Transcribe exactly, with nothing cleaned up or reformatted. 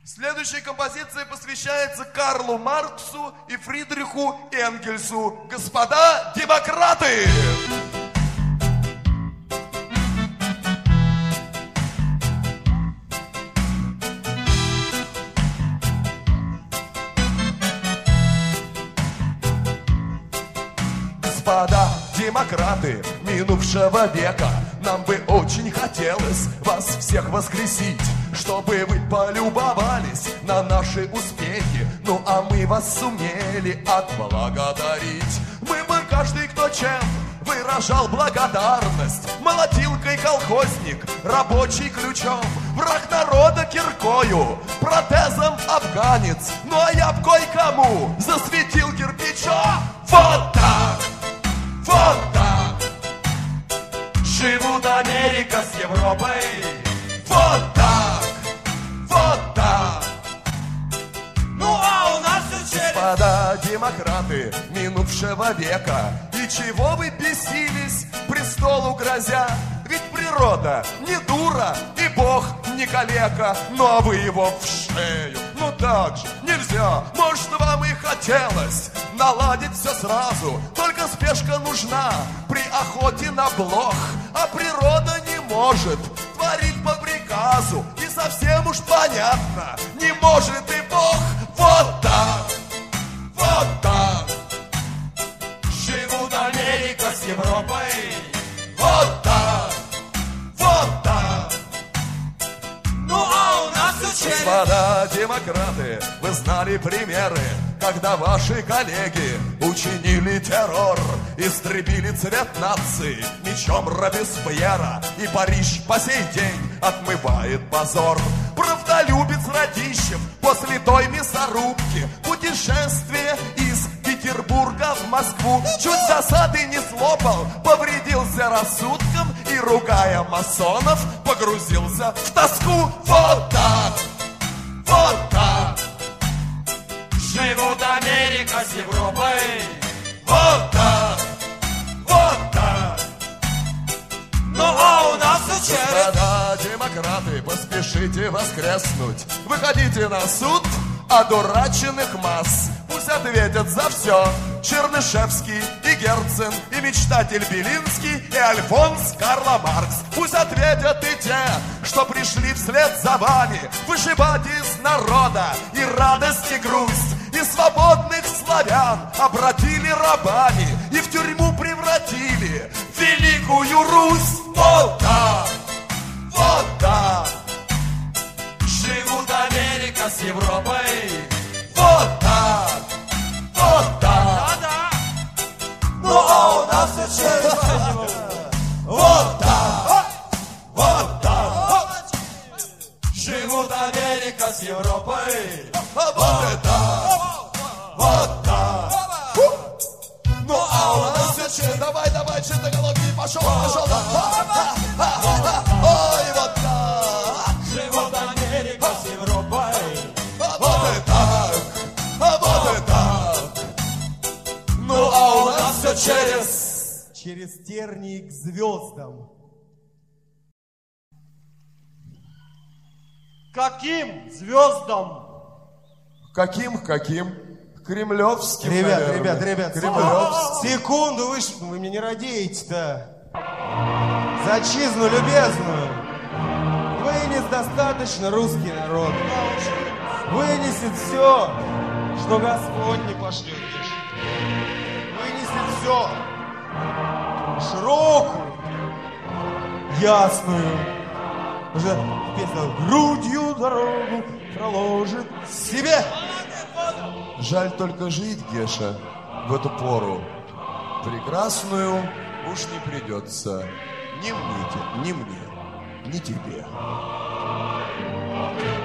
Следующая композиция посвящается Карлу Марксу и Фридриху Энгельсу. Господа демократы! Господа демократы минувшего века, нам бы очень хотелось вас всех воскресить, чтобы вы полюбовались на наши успехи. Ну а мы вас сумели отблагодарить. Мы бы каждый, кто чем выражал благодарность: молотилкой колхозник, рабочий ключом, враг народа киркою, протезом афганец. Ну а я б кое-кому засветил кирпичом. Вот так! Вот так живут Америка с Европой. Вот так, вот так. Ну а у нас все через... Господа демократы минувшего века, и чего вы бесились, престолу грозя? Ведь природа не дура, и Бог не калека. Ну а вы его в шею, ну так же нельзя. Может, вам и хотелось наладить все сразу, только спешка нужна при охоте на блох. А природа не может творить по приказу, и совсем уж понятно, не может и Бог. Вот так, вот так живут Америка с Европой. Вот так, вот так. Ну а у нас все через... Господа демократы, вы знали примеры, когда ваши коллеги учинили террор, истребили цвет нации мечом Робеспьера, и Париж по сей день отмывает позор. Правдолюбец Радищев после той мясорубки путешествие из Петербурга в Москву чуть засады не слопал, повредился рассудком и, ругая масонов, погрузился в тоску. Вот так, вот так живут Америка с Европой. Вот так, вот так. Ну а у нас все через... Господа демократы, поспешите воскреснуть. Выходите на суд одураченных масс. Пусть ответят за все Чернышевский и Герцен, и мечтатель Белинский, и Альфонс Карла Маркс. Пусть ответят и те, что пришли вслед за вами вышибать из народа и радость, и грусть, и свободных славян обратили рабами и в тюрьму превратили Великую Русь. Вот так, вот так живут Америка с Европой. Вот так, вот так. Ну а у нас все через... Вот так, вот так живут Америка с Европой. Вот это, вот так. Ну а у нас все через... Давай, давай, чистоголовый, пошел, пошел. Ой, вот так живут Америка с Европой. Вот и так, вот и так. Ну а у нас все через... Через тернии к звездам. Каким звездам? Каким, каким? Кремлевским, Ребят, наверное. ребят, ребят, Кремлевским. Секунду, вы, ж- вы мне не радеете-то. За отчизну любезную. Вынес достаточно русский народ. Вынесет все, что Господь не пошлет. Вынесет все. Широкую, ясную, уже песня грудью дорогу проложит себе. Жаль только жить, Геша, в эту пору. Прекрасную уж не придется ни мне, ни мне, ни тебе.